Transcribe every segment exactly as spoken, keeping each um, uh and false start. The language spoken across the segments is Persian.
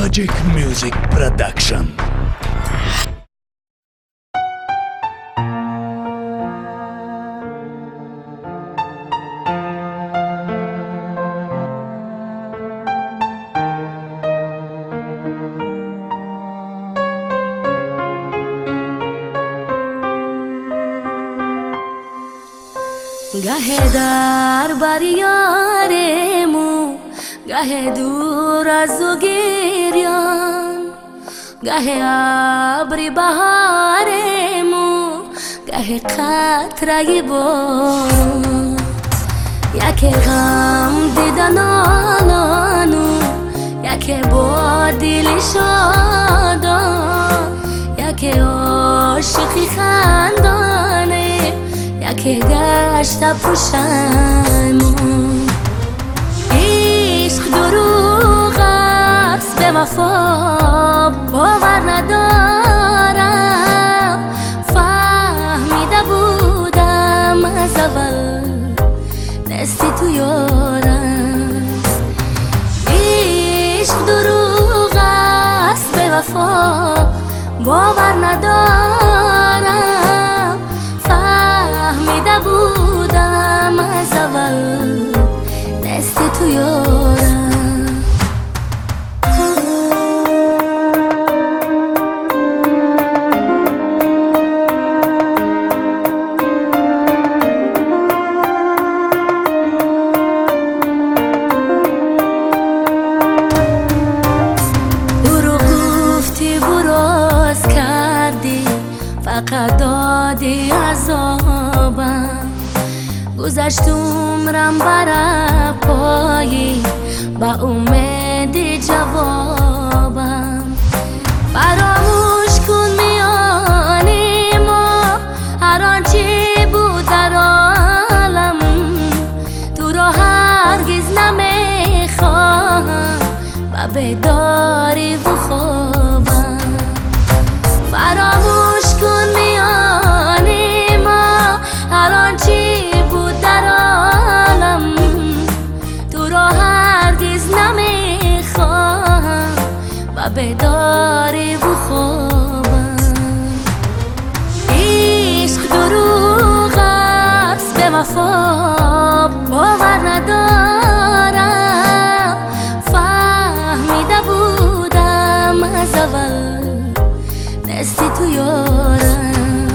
Magic Music Production. گه در بریارمو گه دور از و گریان گه ابری بهارمو گه قطره بارون یک غم دیدن آنانو یک با دل شادان یک عاشقی خندانه یکی گشت پشیمون عشق دروغ است به وفا باور ندارم فهمیده بودم از اول دستی تو یارم عشق دروغ است به وفا باور ندارم فهمیده بودم از اول دست تو یارم دروغ گفتی براز کردی فقط دادی عذابم گذشت عمرم بر پایی با امید جوابم فراموش کن میانی ما هر آنچه بود در عالم تو را هرگز نمیخواهم و بیداری و خوابم فراموش کن میانی ما هر آنچه بود در عالم تو را هرگز نمیخواهم و بیداری و خوابم عشق دروغ است به وفا باور ندارم فهمیده بودم از اول دستی تو یارم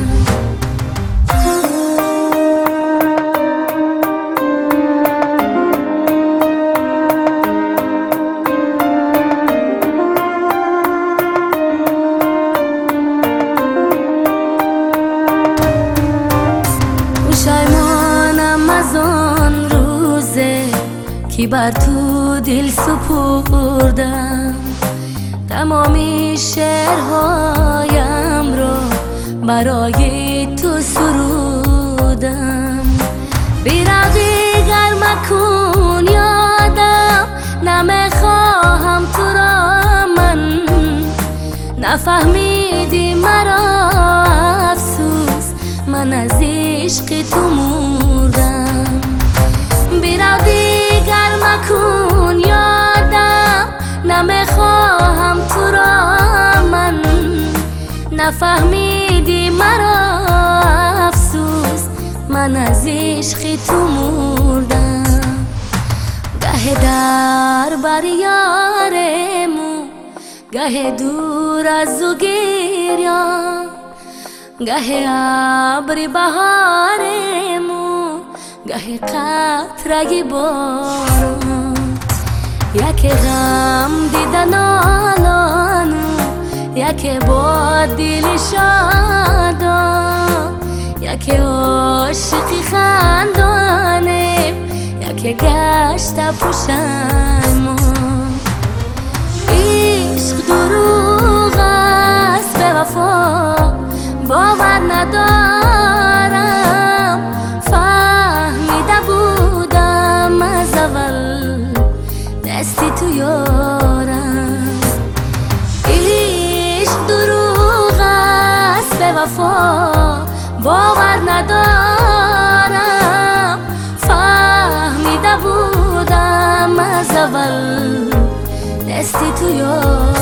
پشیمانم از آن روزه که بر تو دل سپردم تمامی شعرهایم را برای تو سرودم بیرا دیگر مکن یادم نمیخواهم تو را من نفهمیدی مرا افسوس من از عشق تو مردم بیرا دیگر مکن یادم نمیخواهم تو را من نفهمیدی مرا افسوس من از عشق تو مردم گه در بر یارمو گه دور از و گریان گه ابری بهارمو گه قطره بارون یک غم دیدن آنانو یک با دل شادان یک عاشقی خندانه یک گشت پشیمون عشق دروغ است به وفا باور ندارم فهمیده بودم از اول دستی تو یارم عشق دروغ است به وفا باور ندارم فهمیده بودم از اول دستی تو یارم